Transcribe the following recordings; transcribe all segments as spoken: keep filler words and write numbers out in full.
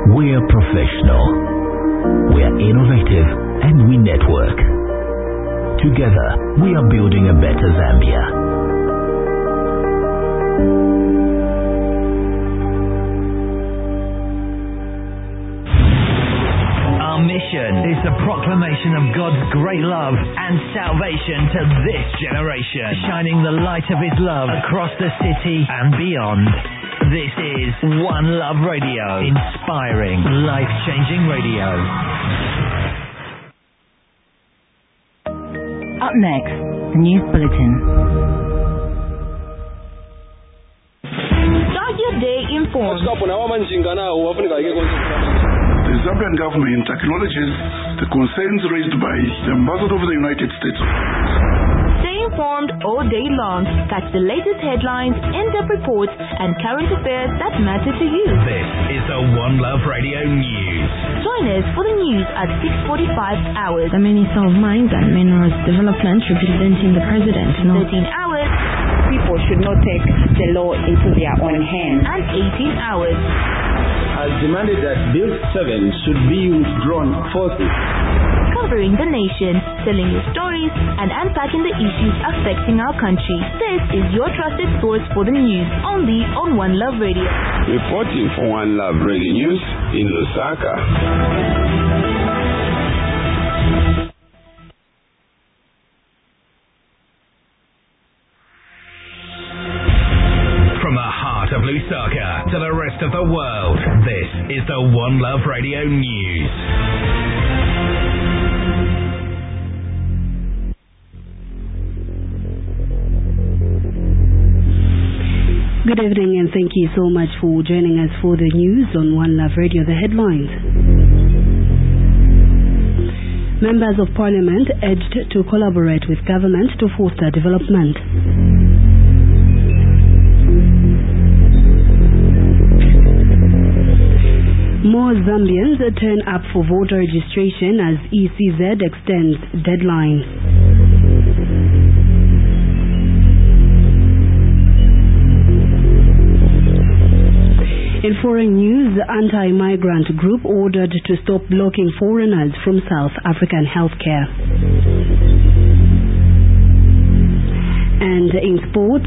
We're professional. We're innovative and we network. Together, we are building a better Zambia. Our mission is the proclamation of God's great love and salvation to this generation, shining the light of His love across the city and beyond. This is One Love Radio, inspiring, life-changing radio. Up next, the News Bulletin. Start your day informed. The Zambian government acknowledges the concerns raised by the Ambassador of the United States. Stay informed all day long. Catch the latest headlines, in-depth reports, and current affairs that matter to you. This is the One Love Radio News. Join us for the news at six forty-five hours. The Minister of Mines and Minerals Development representing the President. thirteen hours. People should not take the law into their own hands. And eighteen hours. Has demanded that Bill seven should be withdrawn forthwith. Covering the nation, telling you stories, and unpacking the issues affecting our country. This is your trusted source for the news, only on One Love Radio. Reporting for One Love Radio News in Lusaka. From the heart of Lusaka to the rest of the world, this is the One Love Radio News. Good evening and thank you so much for joining us for the news on One Love Radio. The headlines. Members of Parliament urged to collaborate with government to foster development. More Zambians turn up for voter registration as E C Z extends deadline. In foreign news, anti-migrant group ordered to stop blocking foreigners from South African healthcare. And in sports,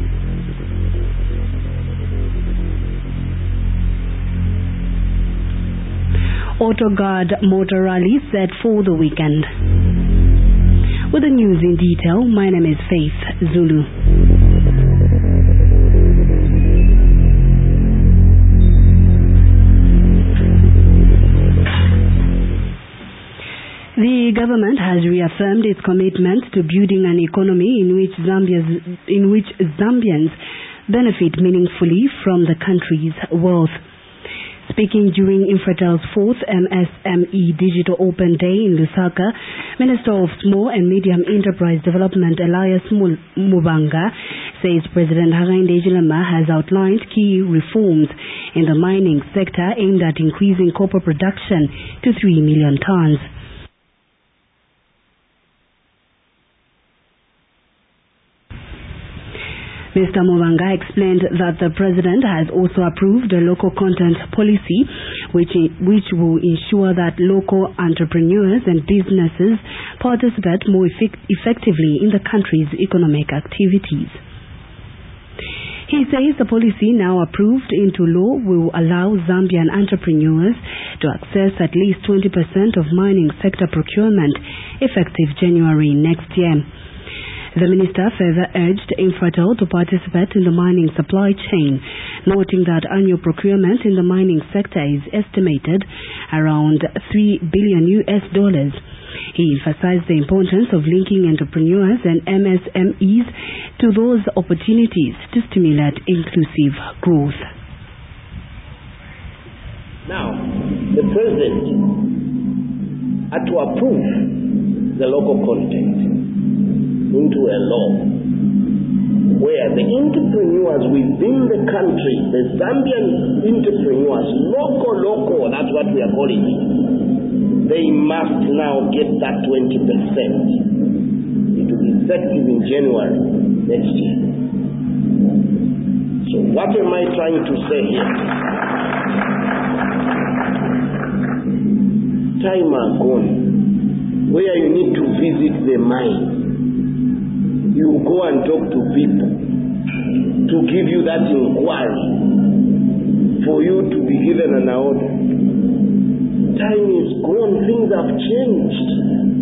AutoGuard Motor Rally set for the weekend. With the news in detail, my name is Faith Zulu. The government has reaffirmed its commitment to building an economy in which Zambia's, in which Zambians benefit meaningfully from the country's wealth. Speaking during Infratel's fourth M S M E Digital Open Day in Lusaka, Minister of Small and Medium Enterprise Development Elias Mubanga says President Hakainde Hichilema has outlined key reforms in the mining sector aimed at increasing copper production to three million tons. Mister Mubanga explained that the President has also approved a local content policy which, which will ensure that local entrepreneurs and businesses participate more effect effectively in the country's economic activities. He says the policy now approved into law will allow Zambian entrepreneurs to access at least twenty percent of mining sector procurement effective January next year. The minister further urged Infratel to participate in the mining supply chain, noting that annual procurement in the mining sector is estimated around three billion U S dollars. He emphasized the importance of linking entrepreneurs and M S M Es to those opportunities to stimulate inclusive growth. Now, the President had to approve the local content into a law where the entrepreneurs within the country, the Zambian entrepreneurs, local, local, that's what we are calling it, they must now get that twenty percent. It will be effective in January next year. So what am I trying to say here? time are gone where you need to visit the mine. You go and talk to people to give you that inquiry for you to be given an order. Time is gone, things have changed.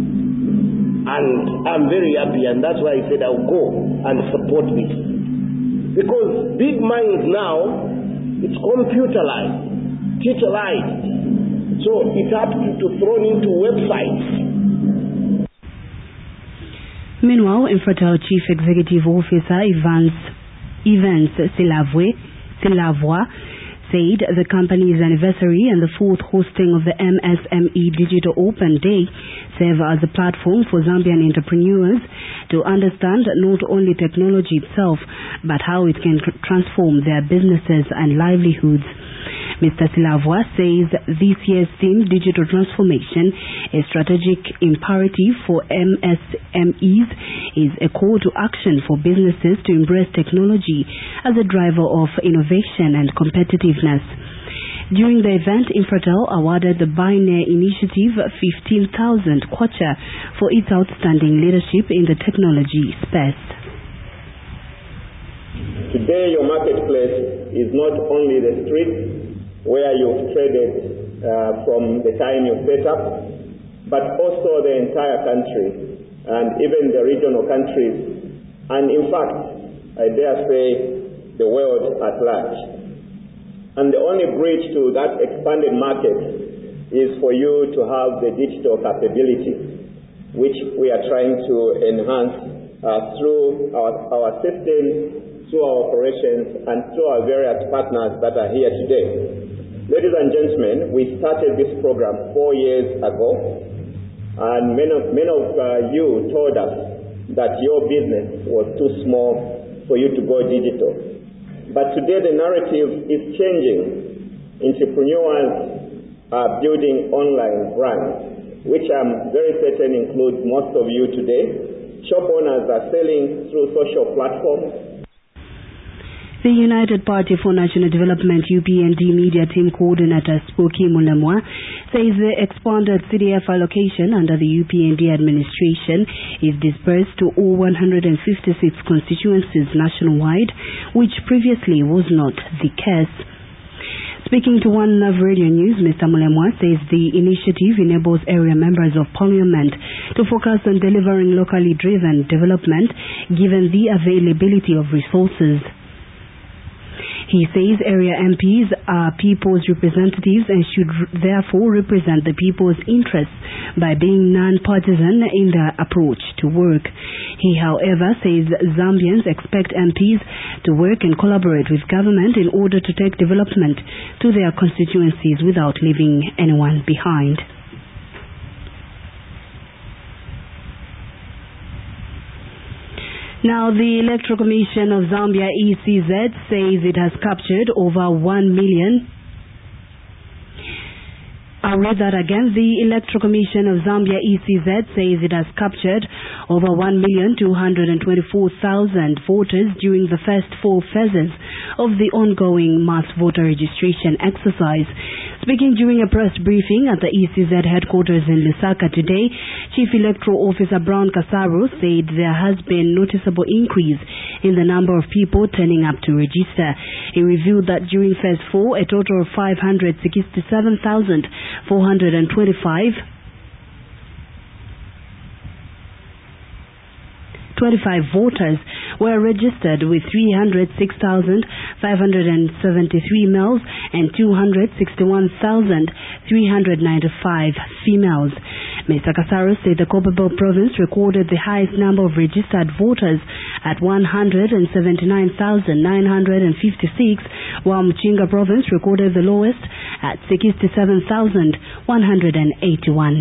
And I'm very happy, and that's why I said I'll go and support this. Because big mines now, it's computerized, digitalized. So it has to be thrown into websites. Meanwhile, Infratel Chief Executive Officer Evans, Evans Silavwe, Silavwa said the company's anniversary and the fourth hosting of the M S M E Digital Open Day serve as a platform for Zambian entrepreneurs to understand not only technology itself, but how it can transform their businesses and livelihoods. Mister Silavwa says this year's theme, Digital Transformation, a strategic imperative for M S M Es, is a call to action for businesses to embrace technology as a driver of innovation and competitiveness. During the event, Infratel awarded the Binary Initiative fifteen thousand kwacha for its outstanding leadership in the technology space. Today, your marketplace is not only the street where you've traded uh, from the time you set up, but also the entire country and even the regional countries, and in fact, I dare say, the world at large. And the only bridge to that expanded market is for you to have the digital capability, which we are trying to enhance uh, through our, our systems, through our operations, and through our various partners that are here today. Ladies and gentlemen, we started this program four years ago, and many of, many of uh, you told us that your business was too small for you to go digital. But today the narrative is changing. Entrepreneurs are building online brands, which I'm very certain includes most of you today. Shop owners are selling through social platforms. The United Party for National Development U P N D Media Team Coordinator Spoki Mulemwa says the expanded C D F allocation under the U P N D administration is dispersed to all one hundred fifty-six constituencies nationwide, which previously was not the case. Speaking to One Love Radio News, Mister Mulemwa says the initiative enables area members of parliament to focus on delivering locally driven development given the availability of resources. He says area M Ps are people's representatives and should therefore represent the people's interests by being non-partisan in their approach to work. He, however, says Zambians expect M Ps to work and collaborate with government in order to take development to their constituencies without leaving anyone behind. Now, the Electoral Commission of Zambia, E C Z, says it has captured over one million. I'll read that again. The Electoral Commission of Zambia, E C Z, says it has captured over one million two hundred twenty-four thousand voters during the first four phases of the ongoing mass voter registration exercise. Speaking during a press briefing at the E C Z headquarters in Lusaka today, Chief Electoral Officer Brown Kasaro said there has been noticeable increase in the number of people turning up to register. He revealed that during phase four, a total of five hundred sixty-seven thousand four hundred twenty-five twenty-five voters were registered, with three hundred six thousand five hundred seventy-three males and two hundred sixty-one thousand three hundred ninety-five females. Mister Kasaro said the Copperbelt province recorded the highest number of registered voters at one hundred seventy-nine thousand nine hundred fifty-six, while Mchinga province recorded the lowest at sixty-seven thousand one hundred eighty-one.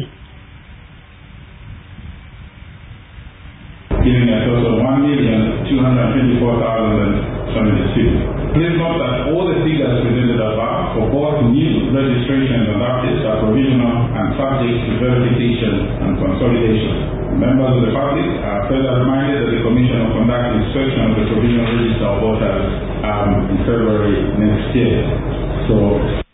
Giving a total of one million two hundred twenty-four thousand seventy-two. Please note that all the figures presented above for both new registrations and updates are provisional and subject to verification and consolidation. Members of the public are further reminded that the Commission will conduct inspection of the provisional register of voters um, in February next year. So